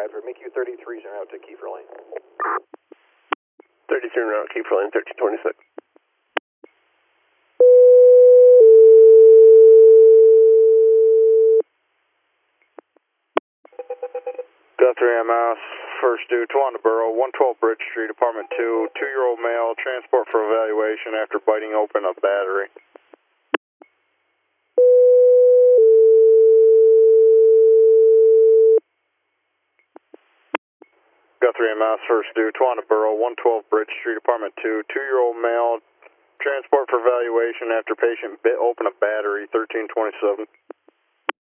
Bradford. Make you 33 en route to Kiefer Lane. 33 en route, Kiefer Lane, 1326. Guthrie MS, first due, Tawanda Borough, 112 Bridge Street, Apartment 2, 2-year-old male, transport for evaluation after biting open a battery. Guthrie MS, first due, Tawanda Borough, 112 Bridge Street, Apartment 2, 2-year-old male, transport for evaluation after patient bit open a battery, 1327.